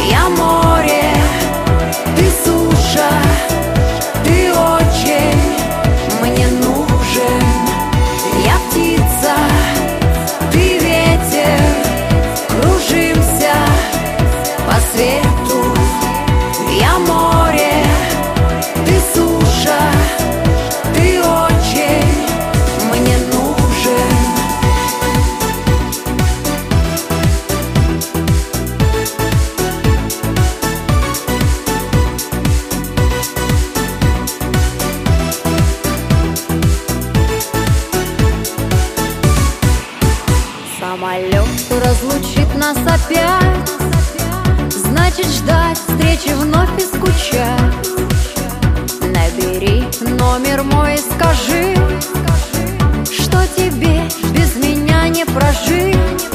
Я море, ты суша, ты очень мне нужен. Я птица, ты ветер, кружимся по свету. Я море, ты суша, ты очень мне нужен. Самолет разлучит нас опять, значит ждать встречи вновь и скучать. Набери номер мой и скажи, что тебе без меня не прожить.